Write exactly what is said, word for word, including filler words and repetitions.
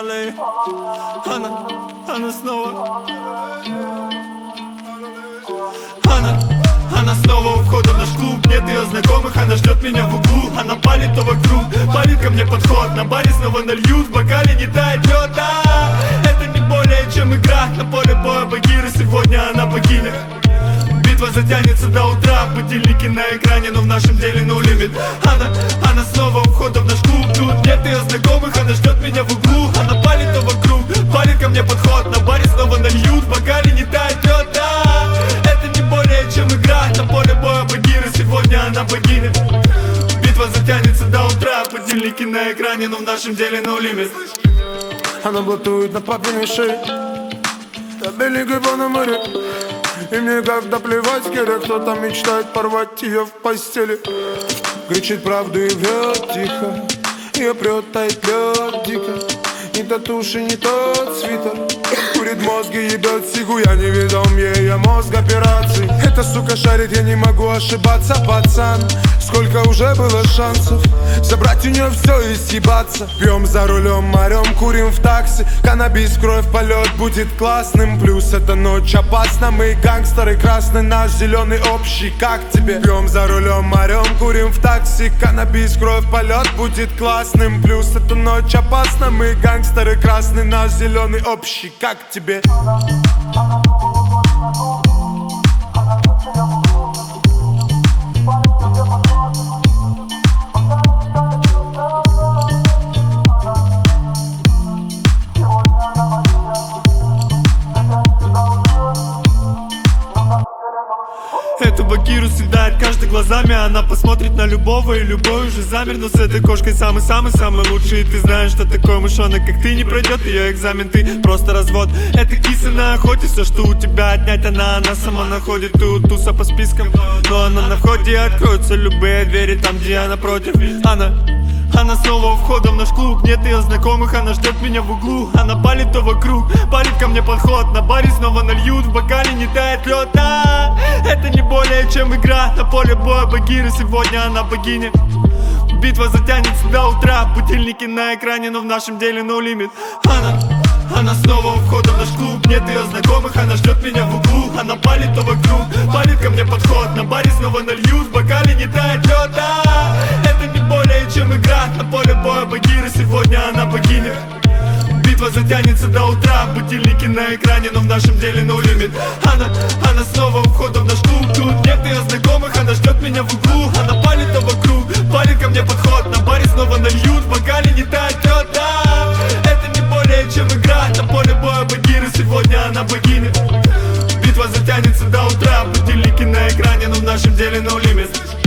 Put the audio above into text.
аллее. Она, она снова. Она, она снова у входа в наш клуб. Нет ее знакомых, она ждет меня в углу. Она палит то вокруг, палит ко мне подход. На баре снова нальют, в бокале не тает лед. А, это не более чем игра. На поле боя Багира, сегодня она богиня. Битва затянется до утра, будильники на экране, но в нашем деле no limit. Она, она снова у входа в наш клуб. Тут нет ее знакомых, она ждет меня в углу. Она палит то вокруг, палит ко мне подход. На баре снова нальют, в бокале не тает лед. А, это не более чем игра. На поле боя Багира, сегодня она богиня. Битва затянется до утра, будильники на экране, но в нашем деле no limit. Она блатует на папиной шее, табельник и на море. И мне когда плевать, когда кто-то мечтает порвать ее в постели. Кричит правду и врет тихо, ее прет, тает лед дико. Ни татуши, ни тот свитер. Курит мозги, ебет сигу, я не ведом ей, я мозг операций. Эта сука шарит, я не могу ошибаться, пацан. Сколько уже было шансов забрать у нее все и съебаться. Пьем за рулем, орем, курим в такси. Каннабис, кровь, полет будет классным. Плюс эта ночь опасна, мы гангстеры. Красный наш, зеленый общий, как тебе? Пьем за рулем, орем, курим в такси. Каннабис, кровь, полет будет классным. Плюс эта ночь опасна, мы гангстеры. Красный наш, зеленый общий, как тебе? Эту Багиру съедает каждый глазами. Она посмотрит на любого, и любой уже замер. Но с этой кошкой самый-самый-самый лучший. И ты знаешь, что такой мышонок, как ты, не пройдет ее экзамен. Ты просто развод. Это киса на охоте. Все, что у тебя отнять, она, она сама находит. Ты у туса по спискам, но она на входе. Откроются любые двери там, где она против. Она Она снова у входа в наш клуб. Нет ее знакомых, она ждет меня в углу. Она палит то вокруг, палит ко мне подход. На баре снова нальют, в бокале не тает лед. А, это не более чем игра. На поле боя Багира, сегодня она богиня. Битва затянется до утра, будильники на экране, но в нашем деле no limit. Она, она снова у входа в наш клуб. Нет ее знакомых, она ждет меня в углу. Она палит то вокруг, палит ко мне подход. На баре снова нальют, в бокале не тает лед. А, это не более чем игра. На поле боя Багира, сегодня она богиня. Битва затянется до утра, будильники на экране, но в нашем деле no limit. Она, она снова у входа в наш клуб. Тут нет ее знакомых, она ждет меня в углу. Она палит то вокруг, палит ко мне подход. На баре снова нальют, в бокале не тает лед. А, это не более чем игра. На поле боя Багира, сегодня она богиня. Битва затянется до утра, будильники на экране, но в нашем деле no limit.